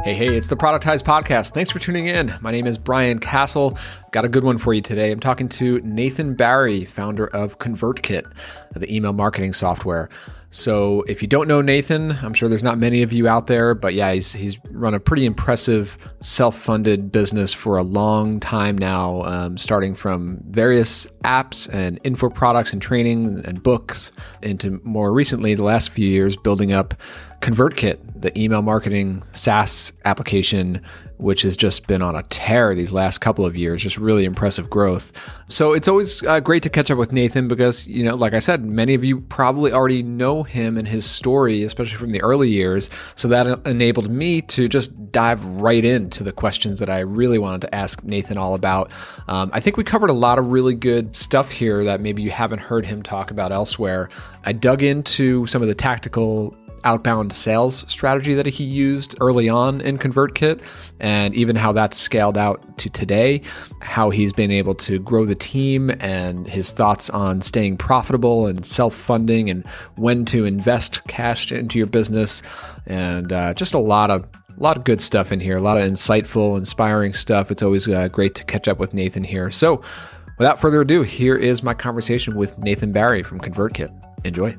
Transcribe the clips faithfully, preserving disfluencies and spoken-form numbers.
Hey, hey, it's the Productize Podcast. Thanks for tuning in. My name is Brian Castle. Got a good one for you today. I'm talking to Nathan Barry, founder of ConvertKit, the email marketing software. So if you don't know Nathan, I'm sure there's not many of you out there, but yeah, he's he's run a pretty impressive self-funded business for a long time now, um, starting from various apps and info products and training and books into more recently, the last few years, building up ConvertKit, the email marketing SaaS application, which has just been on a tear these last couple of years, just really impressive growth. So it's always uh, great to catch up with Nathan because, you know, like I said, many of you probably already know him and his story, especially from the early years. So that enabled me to just dive right into the questions that I really wanted to ask Nathan all about. Um, I think we covered a lot of really good stuff here that maybe you haven't heard him talk about elsewhere. I dug into some of the tactical outbound sales strategy that he used early on in ConvertKit, and even how that's scaled out to today, how he's been able to grow the team and his thoughts on staying profitable and self-funding and when to invest cash into your business. And uh, just a lot of a lot of good stuff in here, a lot of insightful, inspiring stuff. It's always uh, great to catch up with Nathan here. So without further ado, here is my conversation with Nathan Barry from ConvertKit. Enjoy.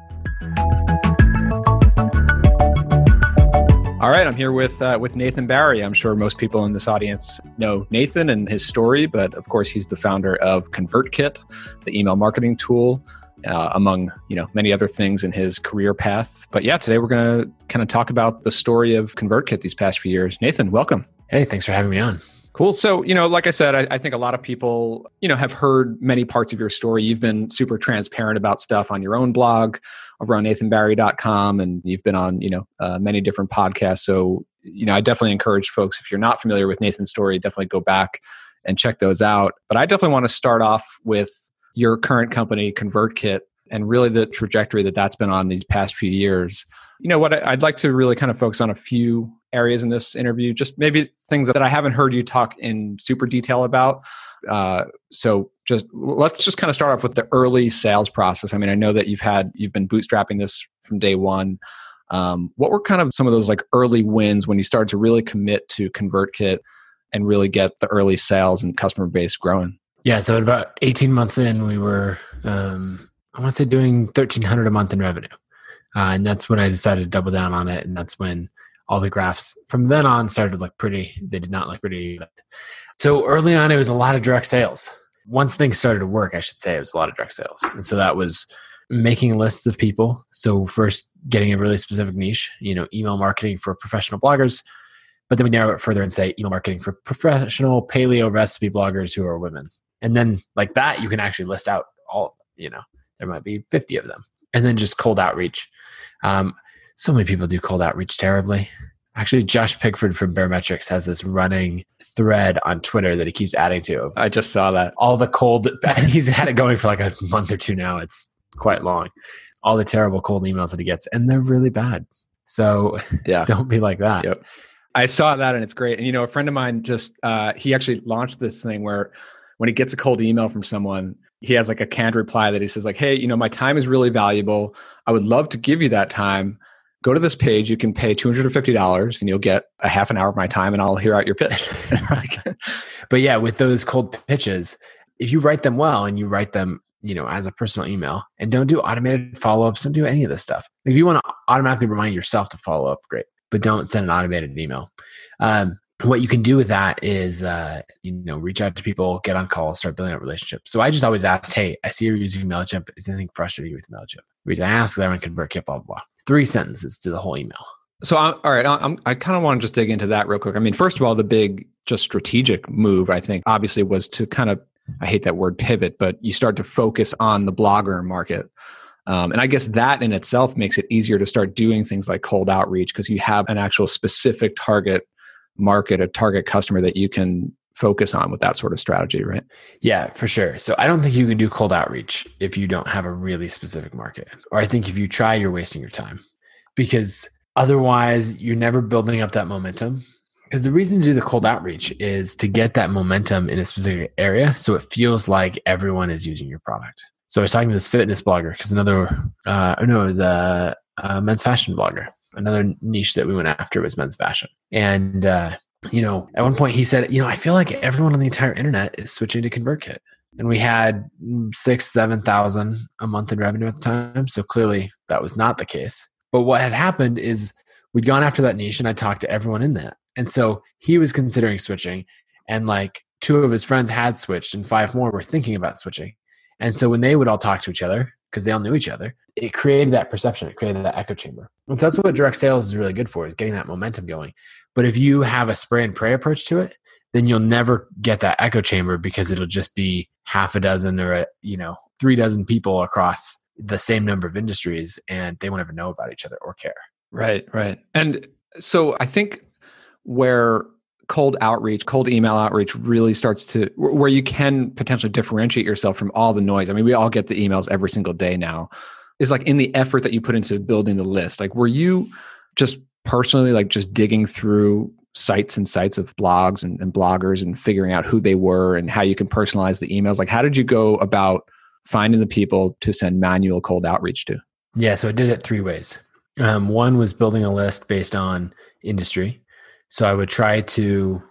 All right, I'm here with uh, with Nathan Barry. I'm sure most people in this audience know Nathan and his story, but of course, he's the founder of ConvertKit, the email marketing tool, uh, among you know many other things in his career path. But yeah, today we're going to kind of talk about the story of ConvertKit these past few years. Nathan, welcome. Hey, thanks for having me on. Cool. So, you know, like I said, I, I think a lot of people, you know, have heard many parts of your story. You've been super transparent about stuff on your own blog over on nathan barry dot com, and you've been on, you know, uh, many different podcasts. So, you know, I definitely encourage folks, if you're not familiar with Nathan's story, definitely go back and check those out. But I definitely want to start off with your current company, ConvertKit, and really the trajectory that that's been on these past few years. You know what, I'd like to really kind of focus on a few areas in this interview, just maybe things that I haven't heard you talk in super detail about. Uh, so just let's just kind of start off with the early sales process. I mean, I know that you've had, you've been bootstrapping this from day one. Um, what were kind of some of those like early wins when you started to really commit to ConvertKit and really get the early sales and customer base growing? Yeah, so at about eighteen months in, we were, um, I want to say doing thirteen hundred a month in revenue. Uh, and that's when I decided to double down on it. And that's when all the graphs from then on started to look pretty. They did not look pretty. So early on, it was a lot of direct sales. Once things started to work, I should say, it was a lot of direct sales. And so that was making lists of people. So first getting a really specific niche, you know, email marketing for professional bloggers. But then we narrow it further and say email marketing for professional paleo recipe bloggers who are women. And then like that, you can actually list out all, you know, there might be fifty of them. And then just cold outreach. Um, so many people do cold outreach terribly. Actually, Josh Pigford from Barometrics has this running thread on Twitter that he keeps adding to. I just saw that. All the cold, he's had it going for like a month or two now. It's quite long. All the terrible cold emails that he gets, and they're really bad. So yeah, don't be like that. Yep. I saw that and it's great. And you know, a friend of mine just, uh, he actually launched this thing where when he gets a cold email from someone, he has like a canned reply that he says like, hey, you know, my time is really valuable. I would love to give you that time. Go to this page. You can pay two hundred fifty dollars and you'll get a half an hour of my time and I'll hear out your pitch. But yeah, with those cold pitches, if you write them well and you write them, you know, as a personal email and don't do automated follow-ups, don't do any of this stuff. If you want to automatically remind yourself to follow up, great, but don't send an automated email. Um, What you can do with that is, uh, you know, reach out to people, get on calls, start building up relationships. So I just always asked, hey, I see you're using MailChimp. Is anything frustrating you with MailChimp? The reason I ask is I want to ConvertKit, blah, blah, blah. Three sentences to the whole email. So, I'm, all right, I'm, I kind of want to just dig into that real quick. I mean, first of all, the big just strategic move, I think, obviously was to kind of, I hate that word pivot, but you start to focus on the blogger market. Um, and I guess that in itself makes it easier to start doing things like cold outreach because you have an actual specific target market, a target customer that you can focus on with that sort of strategy, right? Yeah, for sure. So I don't think you can do cold outreach if you don't have a really specific market. Or I think if you try, you're wasting your time because otherwise you're never building up that momentum. Because the reason to do the cold outreach is to get that momentum in a specific area so it feels like everyone is using your product. So I was talking to this fitness blogger because another, uh, no, it was a, a men's fashion blogger. Another niche that we went after was men's fashion. And, uh, you know, at one point he said, you know, I feel like everyone on the entire internet is switching to ConvertKit. And we had six, seven thousand a month in revenue at the time. So clearly that was not the case. But what had happened is we'd gone after that niche and I talked to everyone in that. And so he was considering switching, and like two of his friends had switched and five more were thinking about switching. And so when they would all talk to each other, because they all knew each other, it created that perception. It created that echo chamber. And so that's what direct sales is really good for, is getting that momentum going. But if you have a spray and pray approach to it, then you'll never get that echo chamber, because it'll just be half a dozen or, a, you know, three dozen people across the same number of industries, and they won't ever know about each other or care. Right, right. And so I think where cold outreach, cold email outreach really starts to, where you can potentially differentiate yourself from all the noise. I mean, we all get the emails every single day now, is like in the effort that you put into building the list. Like, were you just personally like just digging through sites and sites of blogs and, and bloggers and figuring out who they were and how you can personalize the emails? Like, how did you go about finding the people to send manual cold outreach to? Yeah, so I did it three ways. Um, one was building a list based on industry. So I would try to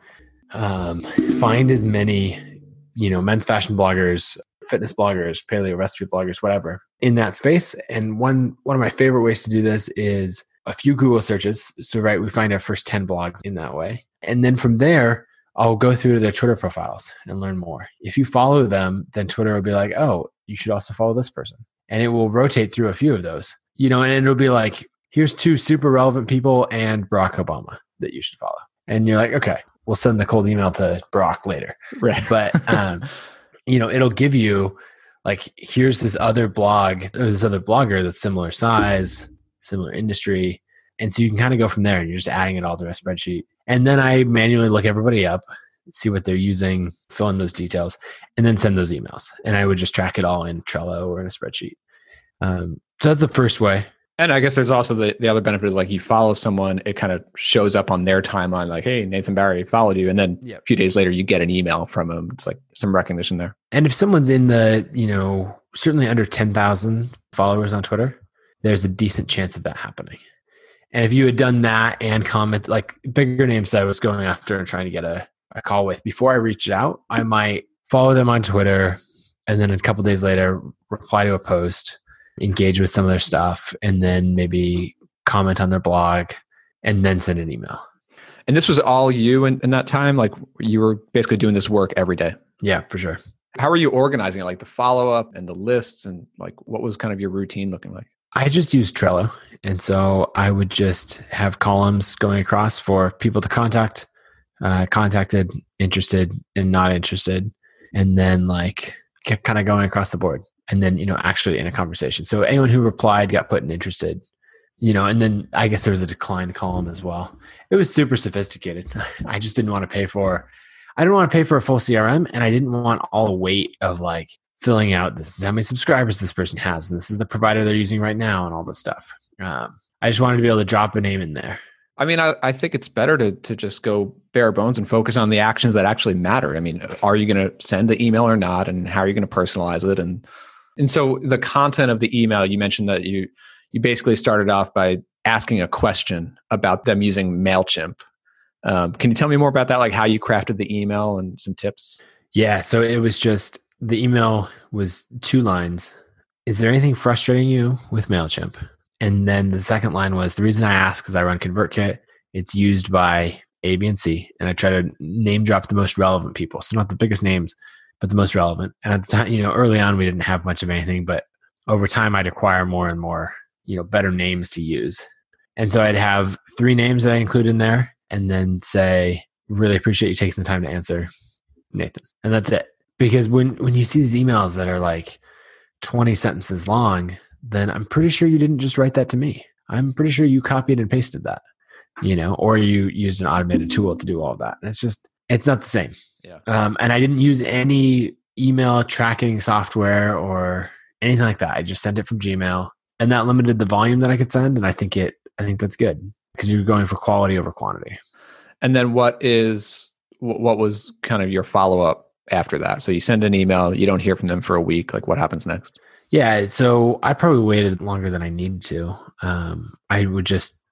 um, find as many, you know, men's fashion bloggers, fitness bloggers, paleo recipe bloggers, whatever, in that space. And one one of my favorite ways to do this is a few Google searches. So, right, we find our first ten blogs in that way. And then from there, I'll go through to their Twitter profiles and learn more. If you follow them, then Twitter will be like, oh, you should also follow this person. And it will rotate through a few of those, you know, and it'll be like, here's two super relevant people and Barack Obama that you should follow. And you're like, okay, we'll send the cold email to Barack later. Right. But, um, you know, it'll give you like, here's this other blog or this other blogger that's similar size, similar industry. And so you can kind of go from there, and you're just adding it all to a spreadsheet. And then I manually look everybody up, see what they're using, fill in those details, and then send those emails. And I would just track it all in Trello or in a spreadsheet. Um, so that's the first way. And I guess there's also the, the other benefit is like you follow someone, it kind of shows up on their timeline like, hey, Nathan Barry followed you. And then yep. a few days later, you get an email from them. It's like some recognition there. And if someone's in the, you know, certainly under ten thousand followers on Twitter, there's a decent chance of that happening. And if you had done that and comment, like bigger names that I was going after and trying to get a, a call with, before I reached out, I might follow them on Twitter and then a couple of days later, reply to a post, engage with some of their stuff, and then maybe comment on their blog, and then send an email. And this was all you in, in that time? Like you were basically doing this work every day? Yeah, for sure. How are you organizing it? Like the follow-up and the lists, and like what was kind of your routine looking like? I just used Trello. And so I would just have columns going across for people to contact, uh, contacted, interested, and not interested. And then like kind of going across the board. And then, you know, actually in a conversation. So anyone who replied got put in interested, you know, and then I guess there was a declined column as well. It was super sophisticated. I just didn't want to pay for, I didn't want to pay for a full C R M, and I didn't want all the weight of like filling out, this is how many subscribers this person has, and this is the provider they're using right now, and all this stuff. Um, I just wanted to be able to drop a name in there. I mean, I, I think it's better to to just go bare bones and focus on the actions that actually matter. I mean, are you going to send the email or not? And how are you going to personalize it? And and so the content of the email, you mentioned that you you basically started off by asking a question about them using MailChimp. Um, can you tell me more about that? Like how you crafted the email and some tips? Yeah. So it was just, the email was two lines. Is there anything frustrating you with MailChimp? And then the second line was, the reason I ask is I run ConvertKit. It's used by A, B, and C. And I try to name drop the most relevant people. So not the biggest names, but the most relevant. And at the time, you know, early on, we didn't have much of anything, but over time I'd acquire more and more, you know, better names to use. And so I'd have three names that I include in there and then say, really appreciate you taking the time to answer, Nathan. And that's it. Because when, when you see these emails that are like twenty sentences long, then I'm pretty sure you didn't just write that to me. I'm pretty sure you copied and pasted that, you know, or you used an automated tool to do all of that. And it's just, it's not the same. Yeah. Um, and I didn't use any email tracking software or anything like that. I just sent it from Gmail, and that limited the volume that I could send. And I think it, I think that's good because you're going for quality over quantity. And then what is, what was kind of your follow-up after that? So you send an email, you don't hear from them for a week. Like what happens next? Yeah. So I probably waited longer than I needed to. Um, I would just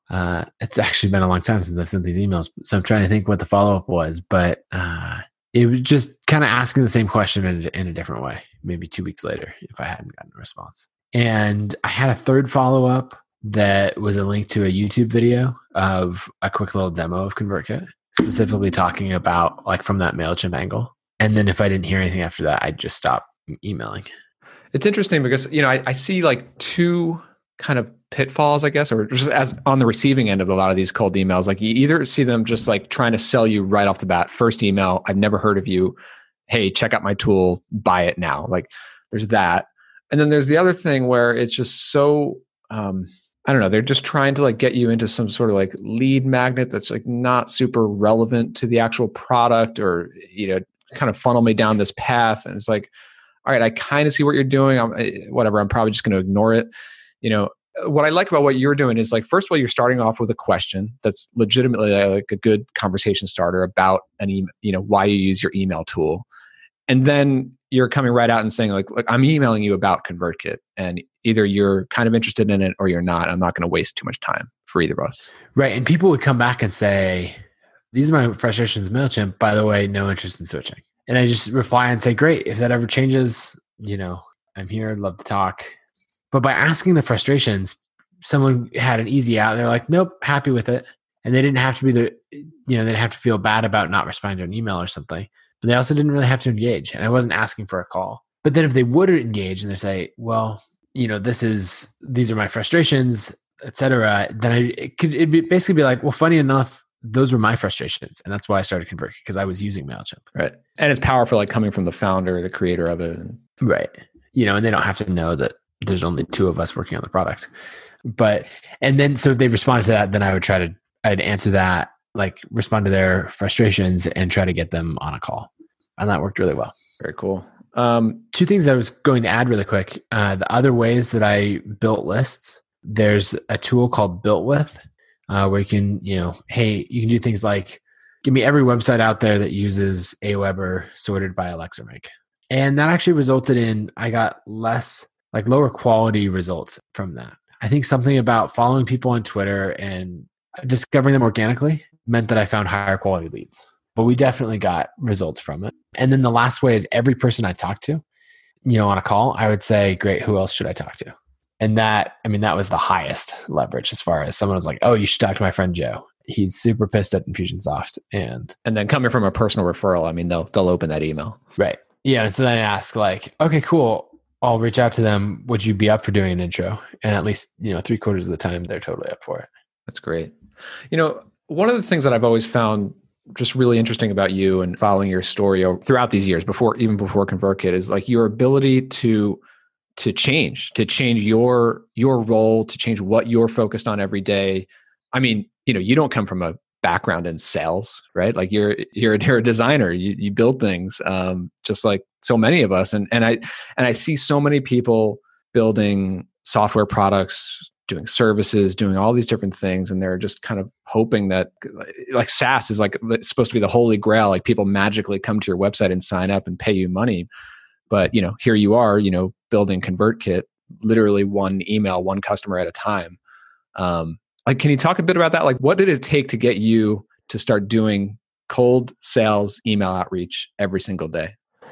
Uh, it's actually been a long time since I've sent these emails. So I'm trying to think what the follow-up was, but uh, it was just kind of asking the same question in a, in a different way, maybe two weeks later if I hadn't gotten a response. And I had a third follow-up that was a link to a YouTube video of a quick little demo of ConvertKit, specifically talking about like from that MailChimp angle. And then if I didn't hear anything after that, I'd just stop emailing. It's interesting because, you know, I, I see like two kind of pitfalls, I guess, or just as on the receiving end of a lot of these cold emails. Like you either see them just like trying to sell you right off the bat, first email, I've never heard of you. Hey, check out my tool, buy it now. Like there's that. And then there's the other thing where it's just so, um, I don't know, they're just trying to like get you into some sort of like lead magnet that's like not super relevant to the actual product, or, you know, kind of funnel me down this path. And it's like, all right, I kind of see what you're doing. I'm whatever. I'm probably just going to ignore it. You know, what I like about what you're doing is like, first of all, you're starting off with a question that's legitimately like a good conversation starter about an email, you know, why you use your email tool. And then you're coming right out and saying like, look, I'm emailing you about ConvertKit, and either you're kind of interested in it or you're not. I'm not going to waste too much time for either of us. Right. And people would come back and say, these are my frustrations with MailChimp. By the way, no interest in switching. And I just reply and say, great. If that ever changes, you know, I'm here. I'd love to talk. But by asking the frustrations, someone had an easy out. They're like, nope, happy with it. And they didn't have to be the, you know, they didn't have to feel bad about not responding to an email or something. But they also didn't really have to engage. And I wasn't asking for a call. But then if they would engage and they say, well, you know, this is, these are my frustrations, et cetera, then I, it could it'd be basically be like, well, funny enough, those were my frustrations. And that's why I started ConvertKit, because I was using MailChimp. Right. And it's powerful, like coming from the founder, the creator of it. Right. You know, and they don't have to know that there's only two of us working on the product. But, and then, so if they responded to that, then I would try to, I'd answer that, like respond to their frustrations and try to get them on a call. And that worked really well. Very cool. Um, Two things I was going to add really quick. Uh, the other ways that I built lists, there's a tool called BuiltWith, uh, where you can, you know, hey, you can do things like give me every website out there that uses Aweber sorted by Alexa rank. And that actually resulted in, I got less, like lower quality results from that. I think something about following people on Twitter and discovering them organically meant that I found higher quality leads. But we definitely got results from it. And then the last way is every person I talked to, you know, on a call, I would say, great, who else should I talk to? And that, I mean, that was the highest leverage as far as someone was like, oh, you should talk to my friend Joe. He's super pissed at Infusionsoft. And and then coming from a personal referral, I mean, they'll they'll open that email. Right. Yeah. And so then I ask like, okay, cool. I'll reach out to them. Would you be up for doing an intro? And at least, you know, three quarters of the time, they're totally up for it. That's great. You know, one of the things that I've always found just really interesting about you and following your story throughout these years, before even before ConvertKit, is like your ability to to change, to change your your role, to change what you're focused on every day. I mean, you know, you don't come from a background in sales, right? Like you're you're, you're a designer. You you build things, um, just like so many of us. And and I and I see so many people building software products, doing services, doing all these different things, and they're just kind of hoping that, like SaaS is like it's supposed to be the holy grail. Like people magically come to your website and sign up and pay you money. But you know, here you are, you know, building ConvertKit, literally one email, one customer at a time. Um, like, can you talk a bit about that? Like, what did it take to get you to start doing cold sales email outreach every single day?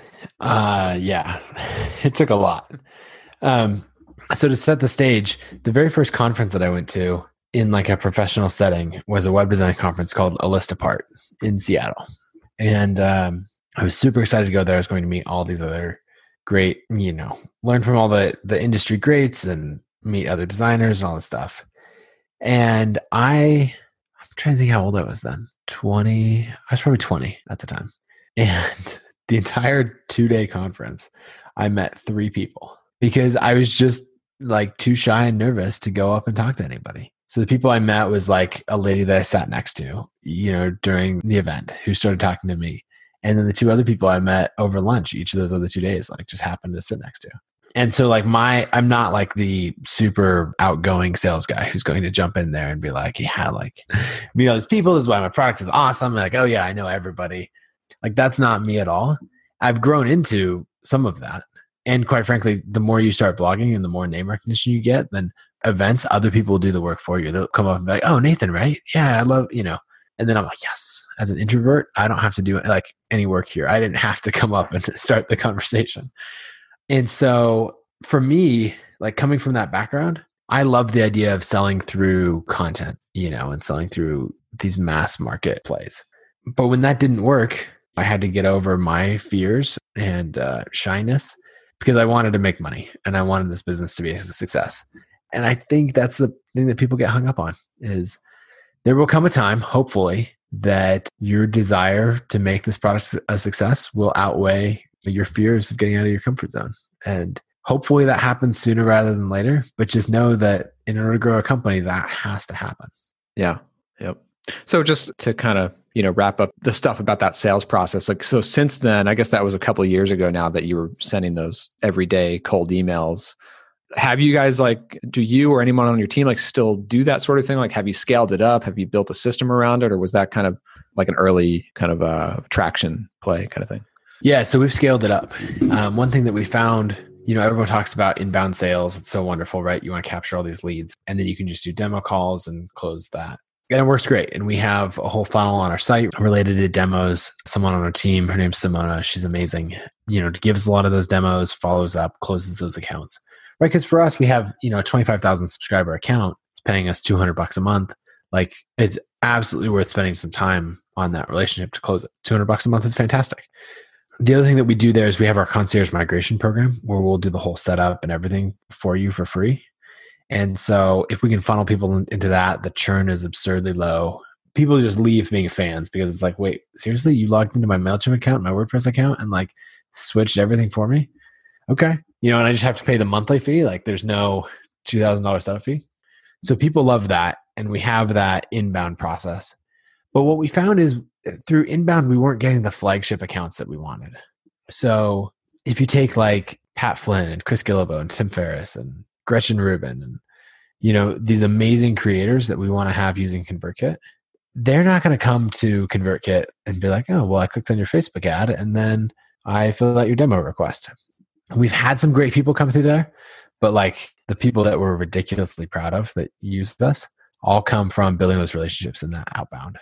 Uh, yeah, it took a lot. Um, so to set the stage, the very first conference that I went to in like a professional setting was a web design conference called A List Apart in Seattle. And um, I was super excited to go there. I was going to meet all these other great, you know, learn from all the, the industry greats and meet other designers and all this stuff. And I, I'm trying to think how old I was then. twenty, I was probably twenty at the time. And the entire two day conference, I met three people because I was just like too shy and nervous to go up and talk to anybody. So the people I met was like a lady that I sat next to, you know, during the event who started talking to me. And then the two other people I met over lunch each of those other two days, like just happened to sit next to. And so like my, I'm not like the super outgoing sales guy who's going to jump in there and be like, yeah, like, you know, these people, this is why my product is awesome. Like, oh yeah, I know everybody. Like that's not me at all. I've grown into some of that. And quite frankly, the more you start blogging and the more name recognition you get, then events, other people will do the work for you. They'll come up and be like, oh, Nathan, right? Yeah, I love, you know. And then I'm like, yes, as an introvert, I don't have to do like any work here. I didn't have to come up and start the conversation. And so for me, like coming from that background, I love the idea of selling through content, you know, and selling through these mass market plays. But when that didn't work, I had to get over my fears and uh, shyness because I wanted to make money and I wanted this business to be a success. And I think that's the thing that people get hung up on is there will come a time, hopefully, that your desire to make this product a success will outweigh your fears of getting out of your comfort zone. And hopefully that happens sooner rather than later, but just know that in order to grow a company, that has to happen. Yeah. Yep. So just to kind of, you know, wrap up the stuff about that sales process. Like, so since then, I guess that was a couple of years ago now that you were sending those everyday cold emails. Have you guys like, do you or anyone on your team like still do that sort of thing? Like, have you scaled it up? Have you built a system around it? Or was that kind of like an early kind of uh, traction play kind of thing? Yeah. So we've scaled it up. Um, one thing that we found, you know, everyone talks about inbound sales. It's so wonderful, right? You want to capture all these leads and then you can just do demo calls and close that. And it works great. And we have a whole funnel on our site related to demos. Someone on our team, her name's Simona. She's amazing. You know, gives a lot of those demos, follows up, closes those accounts. Right? Because for us, we have, you know, a twenty-five thousand subscriber account. It's paying us two hundred bucks a month. Like, it's absolutely worth spending some time on that relationship to close it. two hundred bucks a month is fantastic. The other thing that we do there is we have our concierge migration program where we'll do the whole setup and everything for you for free. And so if we can funnel people in, into that, the churn is absurdly low. People just leave being fans because it's like, wait, seriously? You logged into my MailChimp account, my WordPress account, and like switched everything for me? Okay. You know, and I just have to pay the monthly fee. Like there's no two thousand dollars setup fee. So people love that. And we have that inbound process. But what we found is through inbound, we weren't getting the flagship accounts that we wanted. So if you take like Pat Flynn and Chris Guillebeau and Tim Ferriss and Gretchen Rubin and, you know, these amazing creators that we want to have using ConvertKit, they're not going to come to ConvertKit and be like, oh, well, I clicked on your Facebook ad and then I filled out your demo request. We've had some great people come through there, but like the people that we're ridiculously proud of that used us all come from building those relationships in that outbound.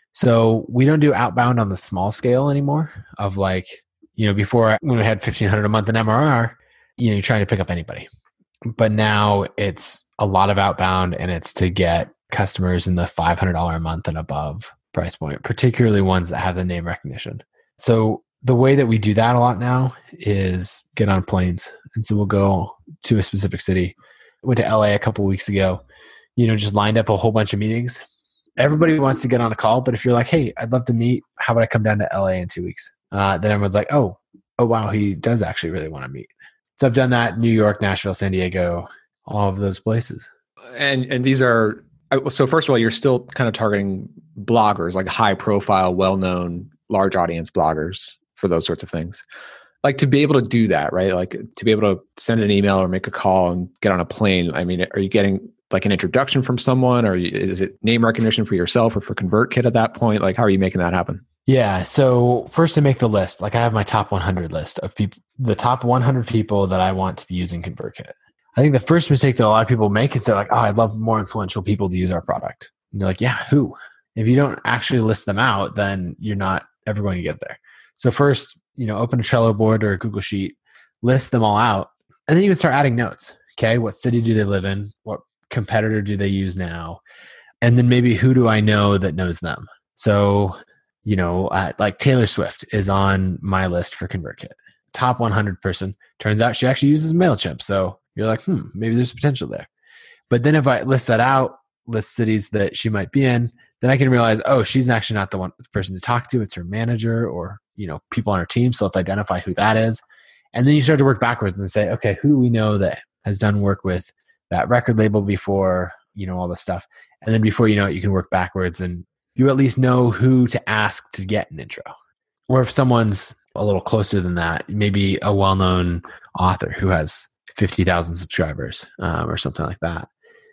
So we don't do outbound on the small scale anymore of like, you know, before when we had fifteen hundred a month in M R R, you know, you're trying to pick up anybody. But now it's a lot of outbound and it's to get customers in the five hundred dollars a month and above price point, particularly ones that have the name recognition. So the way that we do that a lot now is get on planes. And so we'll go to a specific city. Went to L A a couple of weeks ago, you know, just lined up a whole bunch of meetings. Everybody wants to get on a call, but if you're like, hey, I'd love to meet, how about I come down to L A in two weeks? Uh, then everyone's like, oh, oh, wow, he does actually really want to meet. So I've done that, New York, Nashville, San Diego, all of those places. And and these are, so first of all, you're still kind of targeting bloggers, like high profile, well-known, large audience bloggers for those sorts of things. Like to be able to do that, right? Like to be able to send an email or make a call and get on a plane. I mean, are you getting like an introduction from someone, or is it name recognition for yourself or for ConvertKit at that point? Like, how are you making that happen? Yeah. So first to make the list, like I have my top one hundred list of people, the top one hundred people that I want to be using ConvertKit. I think the first mistake that a lot of people make is they're like, oh, I'd love more influential people to use our product. And you're like, yeah, who? If you don't actually list them out, then you're not ever going to get there. So first, you know, open a Trello board or a Google Sheet, list them all out, and then you can start adding notes. Okay. What city do they live in? What competitor do they use now? And then maybe who do I know that knows them? So, you know, uh, like Taylor Swift is on my list for ConvertKit. Top one hundred person. Turns out she actually uses MailChimp. So you're like, hmm, maybe there's potential there. But then if I list that out, list cities that she might be in, then I can realize, oh, she's actually not the one the person to talk to. It's her manager or, you know, people on her team. So let's identify who that is. And then you start to work backwards and say, okay, who do we know that has done work with that record label before, you know, all this stuff. And then before you know it, you can work backwards and you at least know who to ask to get an intro. Or if someone's a little closer than that, maybe a well-known author who has fifty thousand subscribers um, or something like that,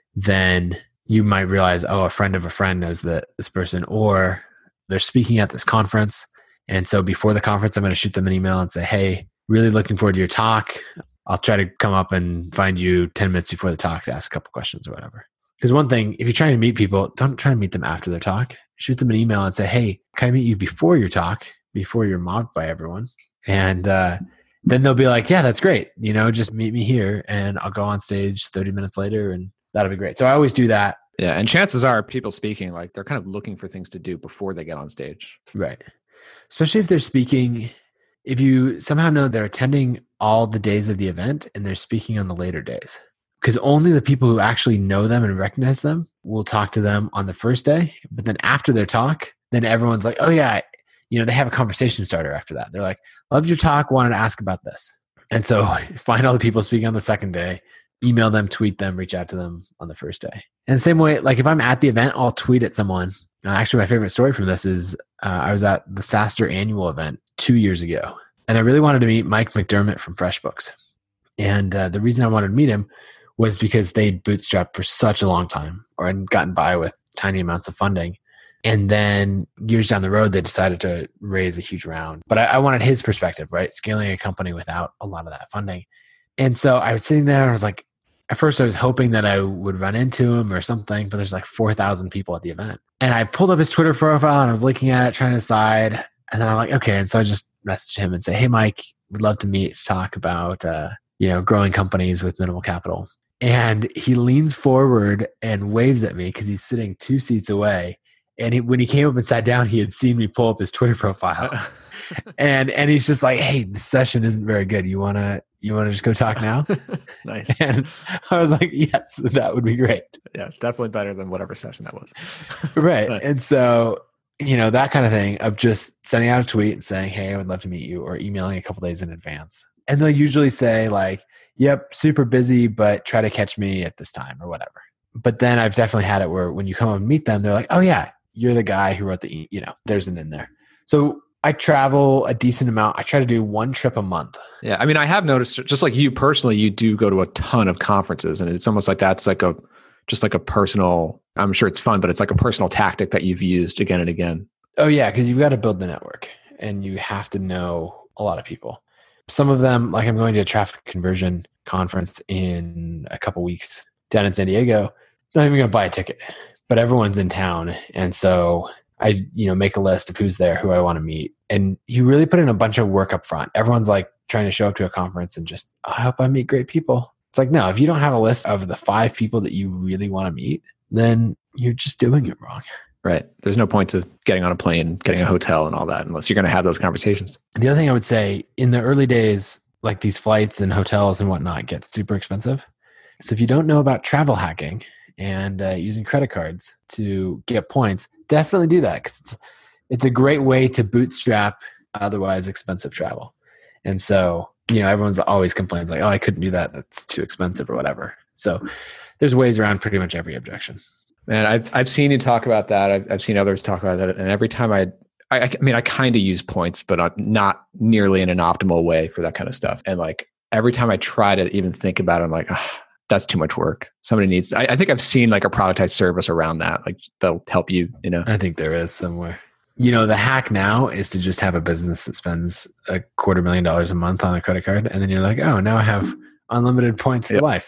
then you might realize, oh, a friend of a friend knows that this person, or they're speaking at this conference. And so before the conference, I'm going to shoot them an email and say, hey, really looking forward to your talk. I'll try to come up and find you ten minutes before the talk to ask a couple questions or whatever. Because one thing, if you're trying to meet people, don't try to meet them after their talk. Shoot them an email and say, hey, can I meet you before your talk, before you're mobbed by everyone? And uh, then they'll be like, yeah, that's great. You know, just meet me here and I'll go on stage thirty minutes later and that'll be great. So I always do that. Yeah. And chances are people speaking, like they're kind of looking for things to do before they get on stage. Right. Especially if they're speaking, if you somehow know they're attending all the days of the event and they're speaking on the later days. Because only the people who actually know them and recognize them will talk to them on the first day. But then after their talk, then everyone's like, oh yeah, you know, they have a conversation starter after that. They're like, loved your talk, wanted to ask about this. And so find all the people speaking on the second day, email them, tweet them, reach out to them on the first day. And the same way, like if I'm at the event, I'll tweet at someone. Uh, actually, my favorite story from this is uh, I was at the SaaStr annual event two years ago. And I really wanted to meet Mike McDermott from FreshBooks. And uh, the reason I wanted to meet him was because they'd bootstrapped for such a long time or had gotten by with tiny amounts of funding. And then years down the road, they decided to raise a huge round. But I, I wanted his perspective, right? Scaling a company without a lot of that funding. And so I was sitting there and I was like, at first I was hoping that I would run into him or something, but there's like four thousand people at the event. And I pulled up his Twitter profile and I was looking at it, trying to decide. And then I'm like, okay. And so I just messaged him and say, hey, Mike, would love to meet to talk about, uh, you know, growing companies with minimal capital. And he leans forward and waves at me because he's sitting two seats away. And he, when he came up and sat down, he had seen me pull up his Twitter profile. and and he's just like, hey, this session isn't very good. You want to you wanna just go talk now? Nice. And I was like, yes, that would be great. Yeah, definitely better than whatever session that was. Right. Nice. And so, you know, that kind of thing of just sending out a tweet and saying, hey, I would love to meet you, or emailing a couple days in advance. And they'll usually say like, yep, super busy, but try to catch me at this time or whatever. But then I've definitely had it where when you come and meet them, they're like, oh yeah, you're the guy who wrote the, e-, you know, there's an in there. So I travel a decent amount. I try to do one trip a month. Yeah. I mean, I have noticed, just like you personally, you do go to a ton of conferences, and it's almost like that's like a, just like a personal, I'm sure it's fun, but it's like a personal tactic that you've used again and again. Oh yeah. Cause you've got to build the network and you have to know a lot of people. Some of them, like I'm going to a traffic conversion conference in a couple weeks down in San Diego. Not even going to buy a ticket, but everyone's in town. And so I, you know, make a list of who's there, who I want to meet. And you really put in a bunch of work up front. Everyone's like trying to show up to a conference and just, oh, I hope I meet great people. It's like, no, if you don't have a list of the five people that you really want to meet, then you're just doing it wrong. Right. There's no point to getting on a plane, getting a hotel and all that, unless you're going to have those conversations. The other thing I would say, in the early days, like these flights and hotels and whatnot get super expensive. So if you don't know about travel hacking and uh, using credit cards to get points, definitely do that, because it's, it's a great way to bootstrap otherwise expensive travel. And so, you know, everyone's always complains like, oh, I couldn't do that. That's too expensive or whatever. So there's ways around pretty much every objection. And I've I've seen you talk about that. I've I've seen others talk about that. And every time I, I, I mean, I kind of use points, but not nearly in an optimal way for that kind of stuff. And like every time I try to even think about it, I'm like, oh, that's too much work. Somebody needs, I, I think I've seen like a productized service around that. Like they'll help you, you know. I think there is somewhere. You know, the hack now is to just have a business that spends a quarter million dollars a month on a credit card. And then you're like, oh, now I have unlimited points for yep. life.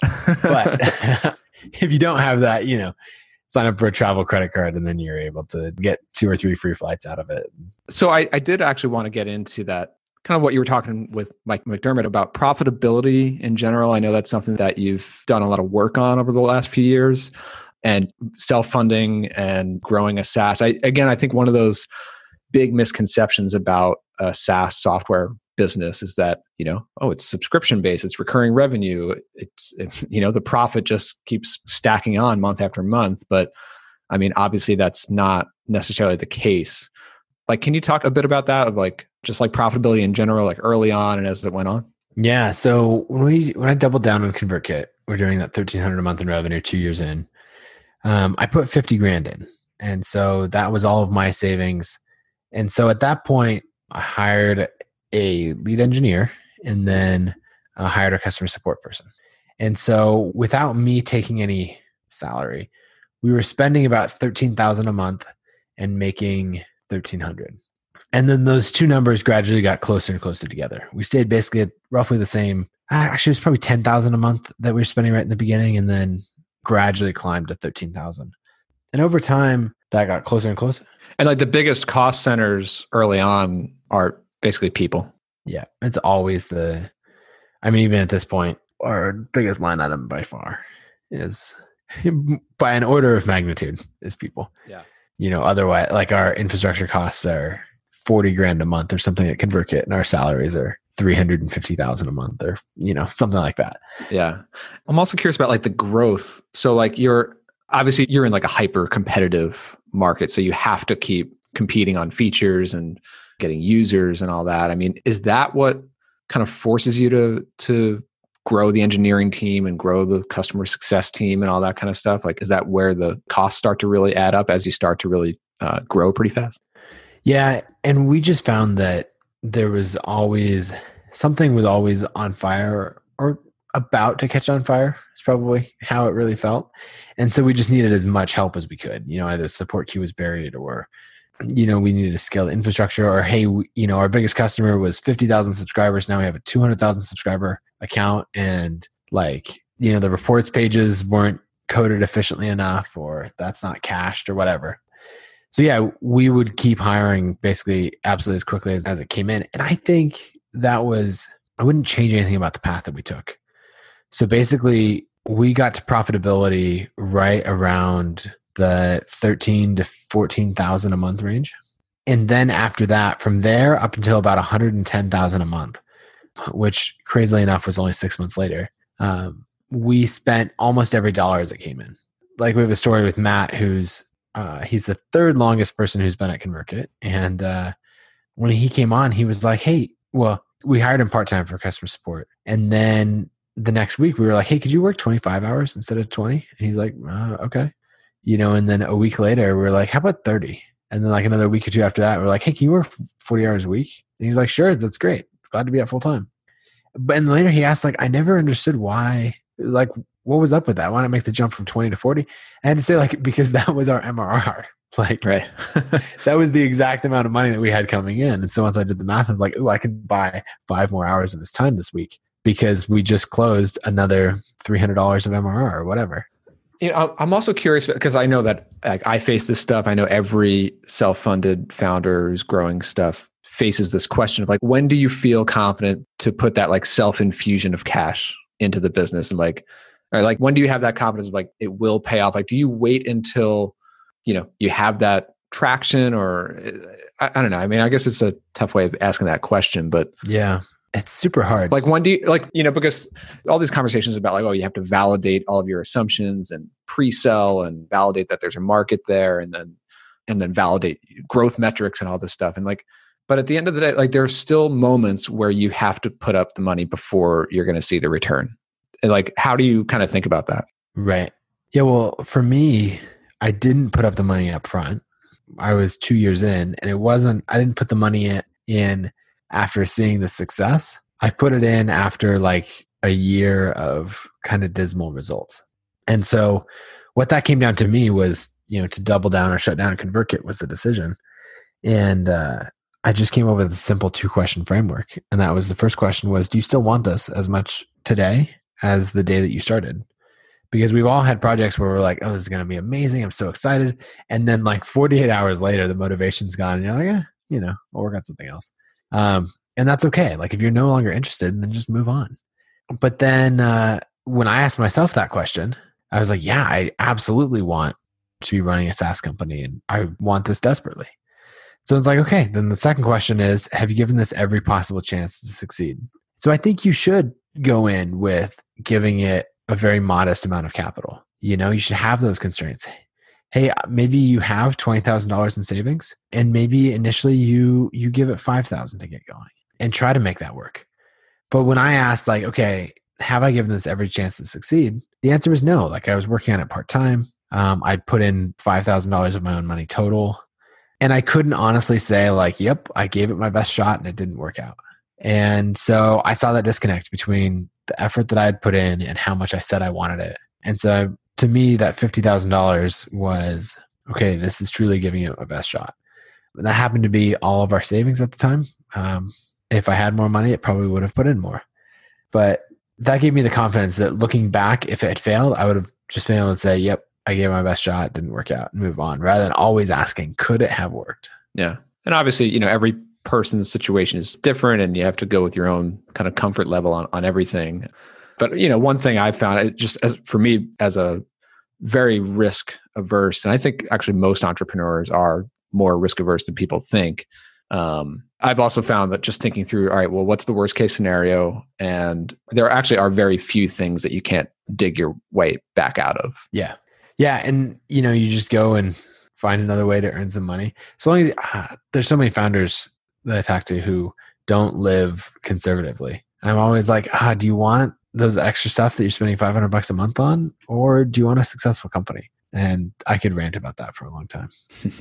But if you don't have that, you know, sign up for a travel credit card and then you're able to get two or three free flights out of it. So I, I did actually want to get into that, kind of what you were talking with Mike McDermott about profitability in general. I know that's something that you've done a lot of work on over the last few years, and self-funding and growing a SaaS. I, again, I think one of those big misconceptions about a SaaS software business is that, you know, oh, it's subscription based, it's recurring revenue. It's, it, you know, the profit just keeps stacking on month after month. But I mean, obviously that's not necessarily the case. Like, can you talk a bit about that, of like, just like profitability in general, like early on and as it went on? Yeah. So when we, when I doubled down on ConvertKit, we're doing that thirteen hundred a month in revenue two years in. Um, I put fifty grand in. And so that was all of my savings. And so at that point, I hired a lead engineer and then I hired a customer support person. And so without me taking any salary, we were spending about thirteen thousand a month and making thirteen hundred. And then those two numbers gradually got closer and closer together. We stayed basically at roughly the same actually it was probably ten thousand a month that we were spending right in the beginning, and then gradually climbed to thirteen thousand. And over time that got closer and closer. And like the biggest cost centers early on are basically people. Yeah. It's always the, I mean, even at this point, our biggest line item by far is by an order of magnitude is people. Yeah. You know, otherwise like our infrastructure costs are forty grand a month or something at ConvertKit, and our salaries are three hundred fifty thousand a month, or, you know, something like that. Yeah. I'm also curious about like the growth. So like you're obviously you're in like a hyper competitive market. So you have to keep competing on features and getting users and all that. I mean, is that what kind of forces you to, to grow the engineering team and grow the customer success team and all that kind of stuff? Like, is that where the costs start to really add up as you start to really uh, grow pretty fast? Yeah. And we just found that there was always, something was always on fire or about to catch on fire. It's probably how it really felt. And so we just needed as much help as we could. You know, either support queue was buried, or, you know, we needed to scale the infrastructure, or, hey, we, you know, our biggest customer was fifty thousand subscribers. Now we have a two hundred thousand subscriber account, and like, you know, the reports pages weren't coded efficiently enough, or that's not cached or whatever. So yeah, we would keep hiring basically absolutely as quickly as, as it came in. And I think that was, I wouldn't change anything about the path that we took. So basically we got to profitability right around the thirteen to fourteen thousand a month range. And then after that, from there up until about one hundred ten thousand a month, which crazily enough was only six months later, um, we spent almost every dollar as it came in. Like we have a story with Matt, who's uh, he's the third longest person who's been at ConvertKit. And uh, when he came on, he was like, hey, well, we hired him part-time for customer support. And then the next week we were like, hey, could you work twenty-five hours instead of twenty? And he's like, uh, okay. You know, and then a week later we we're like, how about thirty? And then like another week or two after that, we're like, hey, can you work forty hours a week? And he's like, sure, that's great. Glad to be at full time. But and later he asked, like, I never understood why, like, what was up with that? Why not make the jump from twenty to forty? I had to say, like, because that was our M R R. Like, right. That was the exact amount of money that we had coming in. And so once I did the math, I was like, oh, I could buy five more hours of his time this week because we just closed another three hundred dollars of M R R or whatever. You know, I'm also curious because I know that like, I face this stuff. I know every self-funded founder who's growing stuff faces this question of like, when do you feel confident to put that like self-infusion of cash into the business? And like, or like, when do you have that confidence of like, it will pay off? Like, do you wait until, you know, you have that traction, or I, I don't know. I mean, I guess it's a tough way of asking that question, but yeah. It's super hard. Like when do you, like, you know, because all these conversations about like, oh, you have to validate all of your assumptions and pre-sell and validate that there's a market there, and then, and then validate growth metrics and all this stuff. And like, but at the end of the day, like there are still moments where you have to put up the money before you're going to see the return. And like, how do you kind of think about that? Right. Yeah. Well, for me, I didn't put up the money up front. I was two years in, and it wasn't, I didn't put the money in, in after seeing the success. I put it in after like a year of kind of dismal results. And so what that came down to me was, you know, to double down or shut down ConvertKit was the decision. And uh, I just came up with a simple two question framework. And that was, the first question was, do you still want this as much today as the day that you started? Because we've all had projects where we're like, oh, this is going to be amazing. I'm so excited. And then like forty-eight hours later, the motivation's gone. And you're like, yeah, you know, I'll work on something else. Um, and that's okay. Like if you're no longer interested, then just move on. But then uh, when I asked myself that question, I was like, yeah, I absolutely want to be running a SaaS company, and I want this desperately. So it's like, okay, then the second question is, have you given this every possible chance to succeed? So I think you should go in with giving it a very modest amount of capital. You know, you should have those constraints. Hey, maybe you have twenty thousand dollars in savings, and maybe initially you you give it five thousand dollars to get going and try to make that work. But when I asked like, okay, have I given this every chance to succeed? The answer was no. Like I was working on it part-time. Um, I'd put in five thousand dollars of my own money total. And I couldn't honestly say like, yep, I gave it my best shot and it didn't work out. And so I saw that disconnect between the effort that I had put in and how much I said I wanted it. And so to me, that fifty thousand dollars was, okay, this is truly giving it my best shot. But that happened to be all of our savings at the time. Um, if I had more money, it probably would have put in more. But that gave me the confidence that looking back, if it had failed, I would have just been able to say, yep, I gave my best shot, it didn't work out, and move on, rather than always asking, could it have worked? Yeah. And obviously, you know, every person's situation is different and you have to go with your own kind of comfort level on, on everything. But, you know, one thing I found, it just as for me as a very risk averse, and I think actually most entrepreneurs are more risk averse than people think. Um, I've also found that just thinking through, all right, well, what's the worst case scenario? And there actually are very few things that you can't dig your way back out of. Yeah. Yeah. And, you know, you just go and find another way to earn some money. So long as uh, there's so many founders that I talk to who don't live conservatively. And I'm always like, ah, do you want those extra stuff that you're spending five hundred bucks a month on, or do you want a successful company? And I could rant about that for a long time.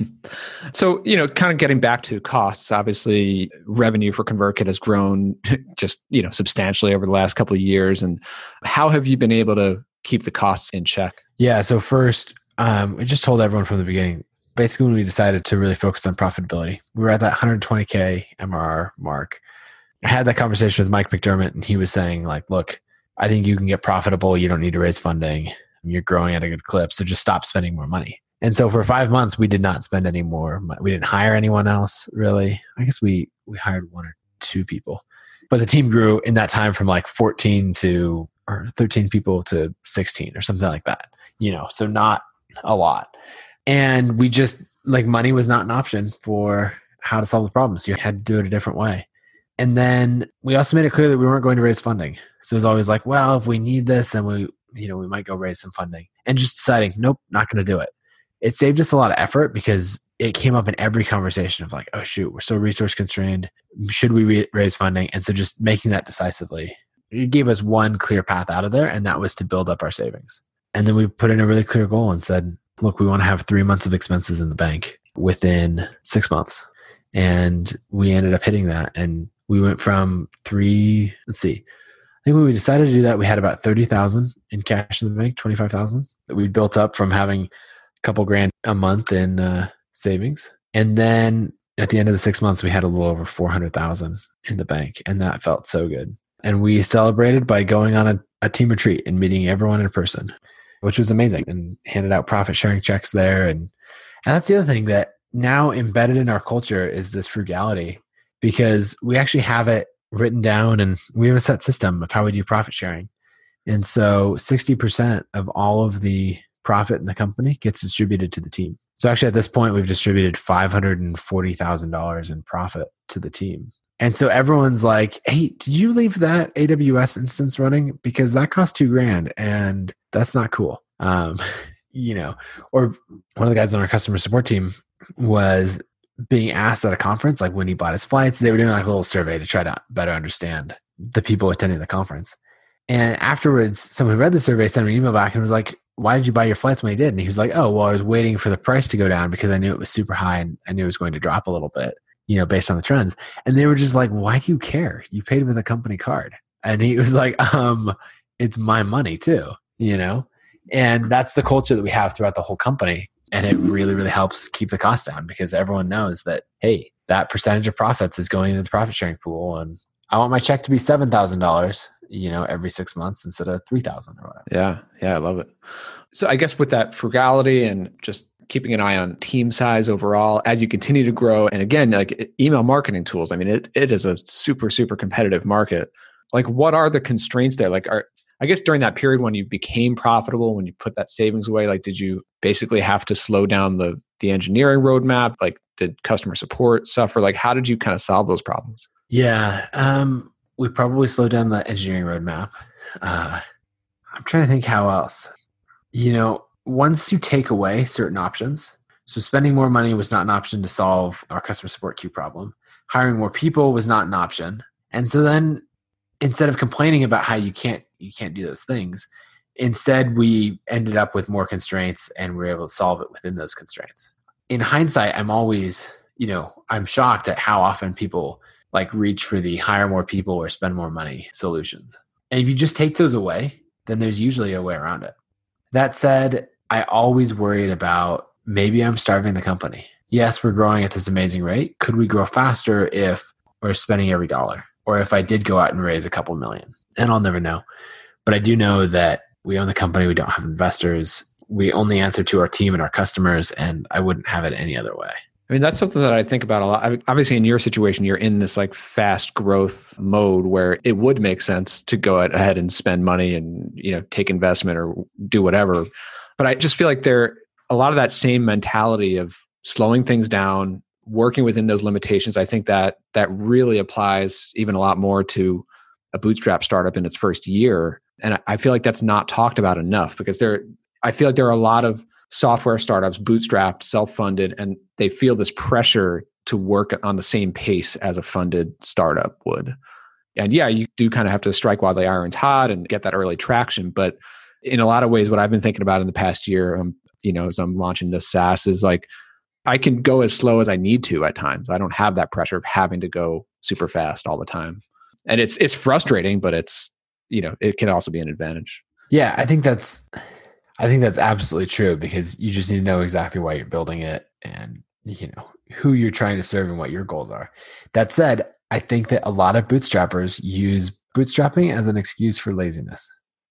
So, you know, kind of getting back to costs, obviously revenue for ConvertKit has grown just, you know, substantially over the last couple of years. And how have you been able to keep the costs in check? Yeah. So first, um, I just told everyone from the beginning, basically when we decided to really focus on profitability, we were at that one hundred twenty K M R R mark. I had that conversation with Mike McDermott, and he was saying like, look, I think you can get profitable. You don't need to raise funding. You're growing at a good clip. So just stop spending more money. And so for five months, we did not spend any more money. We didn't hire anyone else really. I guess we, we hired one or two people, but the team grew in that time from like fourteen to, or thirteen people to sixteen or something like that, you know, so not a lot. And we just like money was not an option for how to solve the problem. So you had to do it a different way. And then we also made it clear that we weren't going to raise funding. So it was always like, well, if we need this, then we, you know, we might go raise some funding, and just deciding, nope, not going to do it. It saved us a lot of effort because it came up in every conversation of like, oh shoot, we're so resource constrained. Should we re- raise funding? And so just making that decisively, it gave us one clear path out of there. And that was to build up our savings. And then we put in a really clear goal and said, look, we want to have three months of expenses in the bank within six months. And we ended up hitting that. And we went from three, let's see, I think when we decided to do that, we had about thirty thousand in cash in the bank, twenty-five thousand that we built up from having a couple grand a month in uh, savings. And then at the end of the six months, we had a little over four hundred thousand in the bank. And that felt so good. And we celebrated by going on a, a team retreat and meeting everyone in person, which was amazing, and handed out profit sharing checks there. And, and that's the other thing that now embedded in our culture is this frugality, because we actually have it written down and we have a set system of how we do profit sharing. And so sixty percent of all of the profit in the company gets distributed to the team. So actually at this point, we've distributed five hundred forty thousand dollars in profit to the team. And so everyone's like, hey, did you leave that A W S instance running? Because that cost two grand and that's not cool. Um, you know, or one of the guys on our customer support team was being asked at a conference, like when he bought his flights, they were doing like a little survey to try to better understand the people attending the conference. And afterwards, someone who read the survey sent an email back and was like, why did you buy your flights when you did? And he was like, oh, well, I was waiting for the price to go down because I knew it was super high and I knew it was going to drop a little bit, you know, based on the trends. And they were just like, why do you care? You paid with a company card. And he was like, um, it's my money too, you know? And that's the culture that we have throughout the whole company. And it really, really helps keep the cost down because everyone knows that, hey, that percentage of profits is going into the profit sharing pool. And I want my check to be seven thousand dollars, you know, every six months instead of three thousand dollars or whatever. Yeah. Yeah. I love it. So I guess with that frugality and just keeping an eye on team size overall, as you continue to grow, and again, like email marketing tools, I mean, it it is a super, super competitive market. Like what are the constraints there? Like are, I guess during that period when you became profitable, when you put that savings away, like did you basically have to slow down the the engineering roadmap? Like did customer support suffer? Like how did you kind of solve those problems? Yeah, um, we probably slowed down the engineering roadmap. Uh, I'm trying to think how else. You know, once you take away certain options, so spending more money was not an option to solve our customer support queue problem. Hiring more people was not an option. And so then instead of complaining about how you can't you can't do those things, instead we ended up with more constraints and we're able to solve it within those constraints. In hindsight, I'm always, you know, I'm shocked at how often people like reach for the hire more people or spend more money solutions. And if you just take those away, then there's usually a way around it. That said, I always worried about maybe I'm starving the company. Yes, we're growing at this amazing rate. Could we grow faster if we're spending every dollar? or if I did go out and raise a couple million. And I'll never know. But I do know that we own the company. We don't have investors. We only answer to our team and our customers, and I wouldn't have it any other way. I mean, that's something that I think about a lot. I mean, obviously, in your situation, you're in this like fast growth mode where it would make sense to go ahead and spend money and, you know, take investment or do whatever. But I just feel like there a lot of that same mentality of slowing things down, working within those limitations. I think that that really applies even a lot more to a bootstrap startup in its first year. And I feel like that's not talked about enough because there, I feel like there are a lot of software startups, bootstrapped, self-funded, and they feel this pressure to work on the same pace as a funded startup would. And yeah, you do kind of have to strike while the iron's hot and get that early traction. But in a lot of ways, what I've been thinking about in the past year, um, you know, as I'm launching this SaaS is like, I can go as slow as I need to at times. I don't have that pressure of having to go super fast all the time. And it's it's frustrating, but it's, you know, it can also be an advantage. Yeah, I think that's I think that's absolutely true because you just need to know exactly why you're building it and, you know, who you're trying to serve and what your goals are. That said, I think that a lot of bootstrappers use bootstrapping as an excuse for laziness.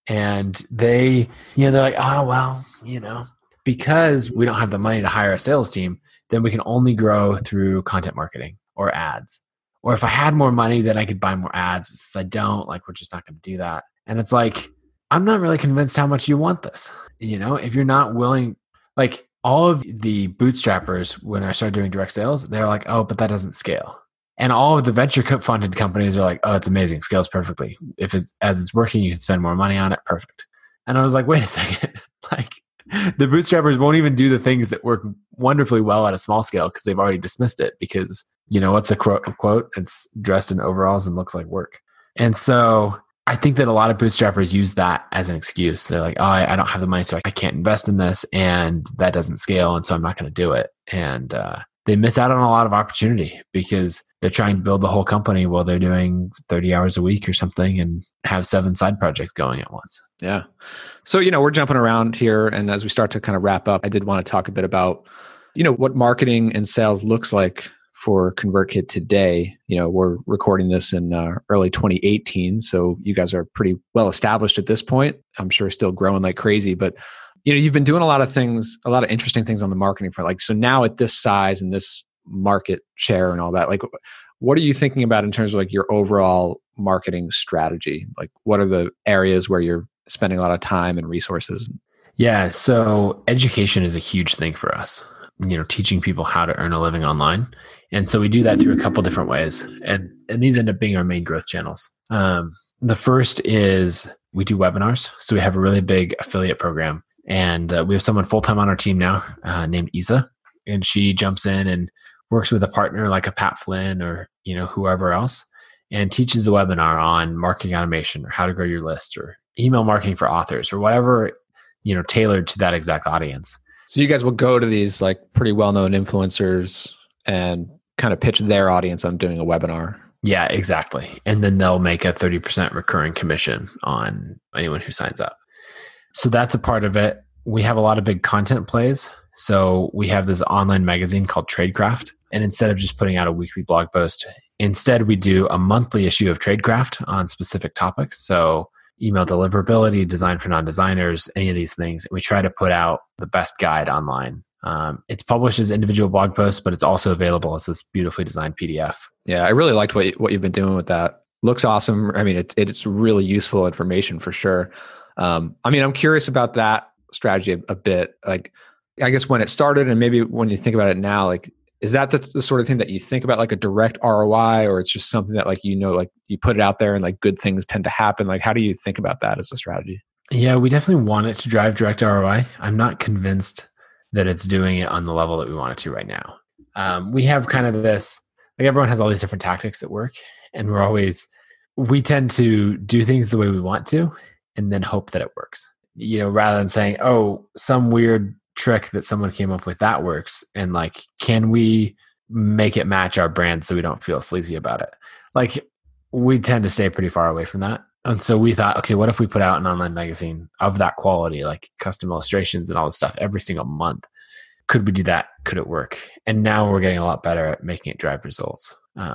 And they, you know, they're like, oh, well, you know, because we don't have the money to hire a sales team, then we can only grow through content marketing or ads. Or if I had more money, then I could buy more ads. But since I don't, like, we're just not going to do that. And it's like, I'm not really convinced how much you want this. You know, if you're not willing, like all of the bootstrappers, when I started doing direct sales, they're like, oh, but that doesn't scale. And all of the venture funded companies are like, oh, it's amazing. Scales perfectly. If it's as it's working, you can spend more money on it. Perfect. And I was like, wait a second. Like the bootstrappers won't even do the things that work wonderfully well at a small scale because they've already dismissed it because, you know, what's the quote? quote? It's dressed in overalls and looks like work. And so I think that a lot of bootstrappers use that as an excuse. They're like, oh, I, I don't have the money, so I can't invest in this, and that doesn't scale, and so I'm not going to do it. And uh, they miss out on a lot of opportunity because they're trying to build the whole company while they're doing thirty hours a week or something and have seven side projects going at once. Yeah. So, you know, we're jumping around here, and as we start to kind of wrap up, I did want to talk a bit about, you know, what marketing and sales looks like for ConvertKit today. You know, we're recording this in uh, early twenty eighteen, so you guys are pretty well established at this point. I'm sure still growing like crazy, but you know, you've been doing a lot of things, a lot of interesting things on the marketing front. Like, so now at this size and this market share and all that, like, what are you thinking about in terms of like your overall marketing strategy? Like, what are the areas where you're spending a lot of time and resources? Yeah, so education is a huge thing for us. You know, teaching people how to earn a living online. And so we do that through a couple different ways. And, and these end up being our main growth channels. Um, the first is we do webinars. So we have a really big affiliate program. And uh, we have someone full-time on our team now uh, named Isa. And she jumps in and works with a partner like a Pat Flynn or, you know, whoever else and teaches a webinar on marketing automation or how to grow your list or email marketing for authors or whatever, you know, tailored to that exact audience. So you guys will go to these like pretty well-known influencers and kind of pitch their audience on doing a webinar. Yeah, exactly. And then they'll make a thirty percent recurring commission on anyone who signs up. So that's a part of it. We have a lot of big content plays. So we have this online magazine called Tradecraft. And instead of just putting out a weekly blog post, instead we do a monthly issue of Tradecraft on specific topics. So email deliverability, design for non-designers, any of these things. We try to put out the best guide online. Um, it's published as individual blog posts, but it's also available as this beautifully designed P D F. Yeah, I really liked what you, what you've been doing with that. Looks awesome. I mean, it, it's really useful information for sure. Um, I mean, I'm curious about that strategy a, a bit. Like, I guess when it started and maybe when you think about it now, like, is that the, the sort of thing that you think about, like a direct R O I, or it's just something that like, you know, like you put it out there and like good things tend to happen? Like, how do you think about that as a strategy? Yeah, we definitely want it to drive direct R O I. I'm not convinced that it's doing it on the level that we want it to right now. Um, we have kind of this, like everyone has all these different tactics that work. And we're always, we tend to do things the way we want to and then hope that it works. You know, rather than saying, oh, some weird trick that someone came up with that works. And like, can we make it match our brand so we don't feel sleazy about it? Like, we tend to stay pretty far away from that. And so we thought, okay, what if we put out an online magazine of that quality, like custom illustrations and all this stuff every single month? Could we do that? Could it work? And now we're getting a lot better at making it drive results. Um,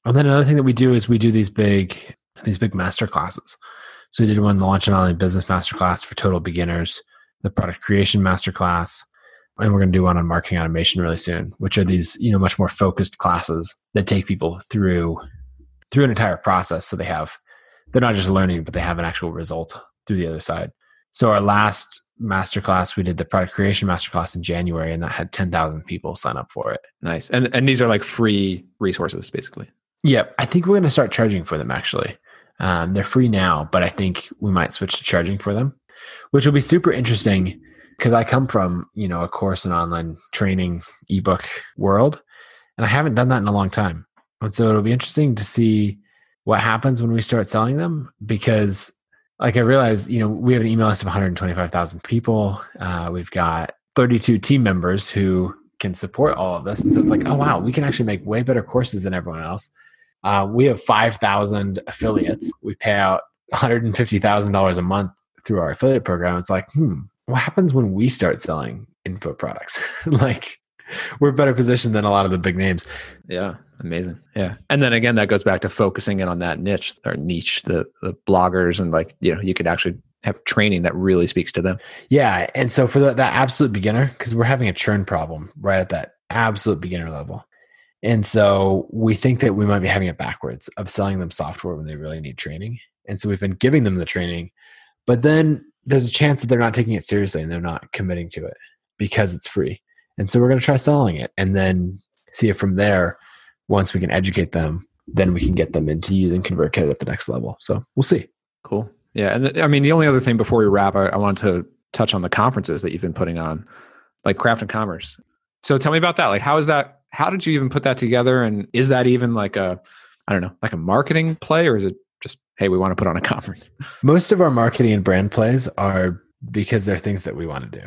And then another thing that we do is we do these big these big master classes. So we did one, the Launch an Online Business Masterclass for total beginners, the Product Creation Masterclass, and we're going to do one on marketing automation really soon, which are these, you know, much more focused classes that take people through through an entire process. So they have, they're not just learning, but they have an actual result through the other side. So our last masterclass, we did the Product Creation Masterclass in January, and that had ten thousand people sign up for it. Nice. And and these are like free resources, basically. Yep. I think we're going to start charging for them, actually. Um, they're free now, but I think we might switch to charging for them, which will be super interesting because I come from, you know, a course and online training ebook world, and I haven't done that in a long time. And so it'll be interesting to see what happens when we start selling them, because like I realized, you know, we have an email list of one hundred twenty-five thousand people. Uh, we've got thirty-two team members who can support all of this. And so it's like, oh, wow, we can actually make way better courses than everyone else. Uh, we have five thousand affiliates. We pay out one hundred fifty thousand dollars a month through our affiliate program. It's like, hmm, what happens when we start selling info products? Like, we're better positioned than a lot of the big names. Yeah, amazing. Yeah. And then again, that goes back to focusing in on that niche or niche, the, the bloggers, and like, you know, you could actually have training that really speaks to them. Yeah. And so for the, that absolute beginner, because we're having a churn problem right at that absolute beginner level. And so we think that we might be having it backwards of selling them software when they really need training. And so we've been giving them the training, but then there's a chance that they're not taking it seriously and they're not committing to it because it's free. And so we're going to try selling it and then see if from there, once we can educate them, then we can get them into using ConvertKit at the next level. So we'll see. Cool. Yeah. And th- I mean, the only other thing before we wrap, I, I want to touch on the conferences that you've been putting on, like Craft and Commerce. So tell me about that. Like, how is that? How did you even put that together? And is that even like a, I don't know, like a marketing play, or is it just, hey, we want to put on a conference? Most of our marketing and brand plays are because they're things that we want to do.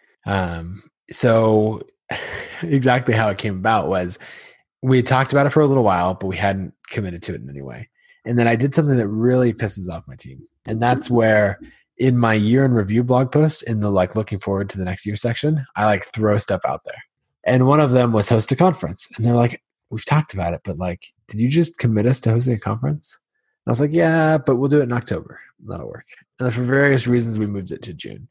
Um, so exactly how it came about was we had talked about it for a little while, but we hadn't committed to it in any way. And then I did something that really pisses off my team. And that's where in my year in review blog post, in the like looking forward to the next year section, I like throw stuff out there. And one of them was host a conference. And they're like, we've talked about it, but like, did you just commit us to hosting a conference? And I was like, yeah, but we'll do it in October. That'll work. And then for various reasons, we moved it to June.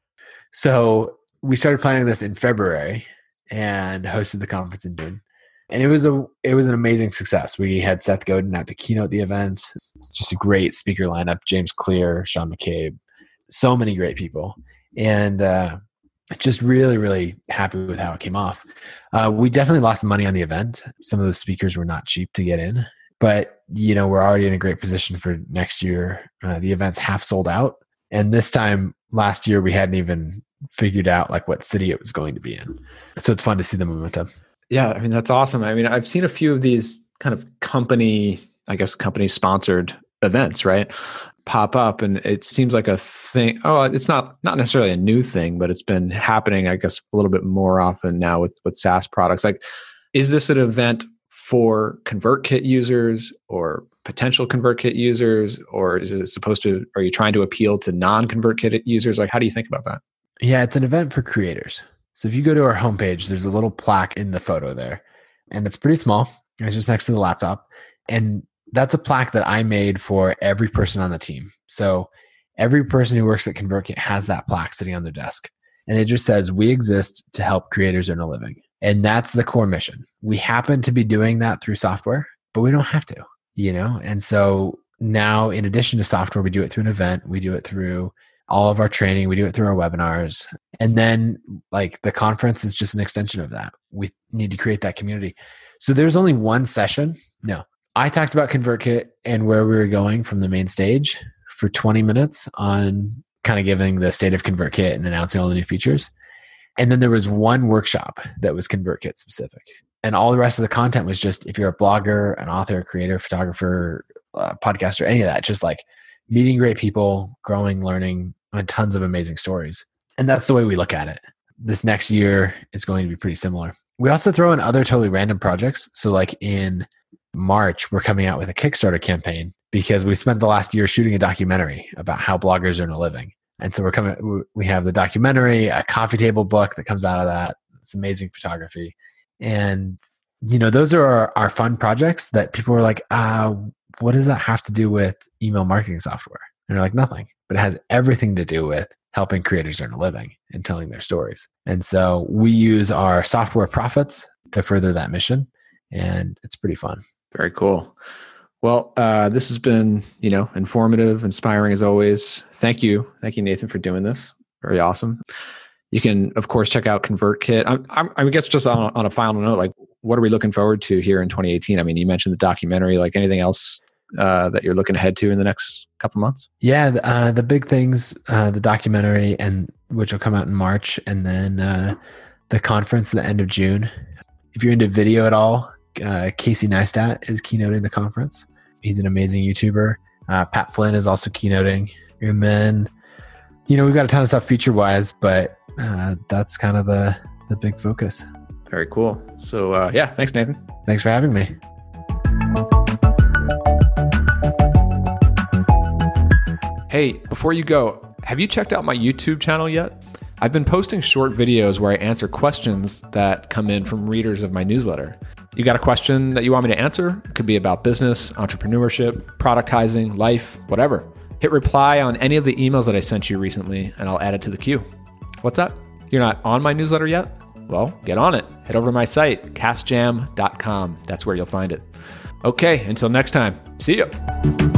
So we started planning this in February and hosted the conference in June. And it was a it was an amazing success. We had Seth Godin out to keynote the event. Just a great speaker lineup. James Clear, Sean McCabe, so many great people. And uh, just really, really happy with how it came off. Uh, we definitely lost money on the event. Some of those speakers were not cheap to get in. But, you know, we're already in a great position for next year. Uh, the event's half sold out. And this time last year, we hadn't even figured out like what city it was going to be in. So it's fun to see the momentum. Yeah. I mean, that's awesome. I mean, I've seen a few of these kind of company, I guess, company sponsored events, right? Pop up, and it seems like a thing. Oh, it's not, not necessarily a new thing, but it's been happening, I guess, a little bit more often now with, with SaaS products. Like, is this an event for ConvertKit users or potential ConvertKit users, or is it supposed to, are you trying to appeal to non-ConvertKit users? Like, how do you think about that? Yeah, it's an event for creators. So if you go to our homepage, there's a little plaque in the photo there, and it's pretty small. It's just next to the laptop. And that's a plaque that I made for every person on the team. So every person who works at ConvertKit has that plaque sitting on their desk. And it just says, we exist to help creators earn a living. And that's the core mission. We happen to be doing that through software, but we don't have to, you know? And so now, in addition to software, we do it through an event. We do it through all of our training. We do it through our webinars. And then like the conference is just an extension of that. We need to create that community. So there's only one session. No, I talked about ConvertKit and where we were going from the main stage for twenty minutes on kind of giving the state of ConvertKit and announcing all the new features. And then there was one workshop that was ConvertKit specific. And all the rest of the content was just, if you're a blogger, an author, creator, photographer, uh, podcaster, any of that, just like meeting great people, growing, learning, and tons of amazing stories. And that's the way we look at it. This next year is going to be pretty similar. We also throw in other totally random projects. So like in March, we're coming out with a Kickstarter campaign because we spent the last year shooting a documentary about how bloggers earn a living. And so we're coming, we have the documentary, a coffee table book that comes out of that. It's amazing photography. And you know, those are our, our fun projects that people are like, uh, what does that have to do with email marketing software? And they're like, nothing, but it has everything to do with helping creators earn a living and telling their stories. And so we use our software profits to further that mission. And it's pretty fun. Very cool. Well, uh, this has been, you know, informative, inspiring as always. Thank you. Thank you, Nathan, for doing this. Very awesome. You can, of course, check out ConvertKit. I'm, I'm, I guess just on, on a final note, like, what are we looking forward to here in twenty eighteen? I mean, you mentioned the documentary, like anything else uh, that you're looking ahead to in the next couple months? Yeah, the, uh, the big things, uh, the documentary, and which will come out in March, and then uh, the conference at the end of June. If you're into video at all, uh, Casey Neistat is keynoting the conference. He's an amazing YouTuber. Uh, Pat Flynn is also keynoting. And then, you know, we've got a ton of stuff feature-wise, but uh, that's kind of the, the big focus. Very cool. So uh, yeah, thanks, Nathan. Thanks for having me. Hey, before you go, have you checked out my YouTube channel yet? I've been posting short videos where I answer questions that come in from readers of my newsletter. You got a question that you want me to answer? It could be about business, entrepreneurship, productizing, life, whatever. Hit reply on any of the emails that I sent you recently, and I'll add it to the queue. What's up? You're not on my newsletter yet? Well, get on it. Head over to my site, cast jam dot com. That's where you'll find it. Okay, until next time. See ya.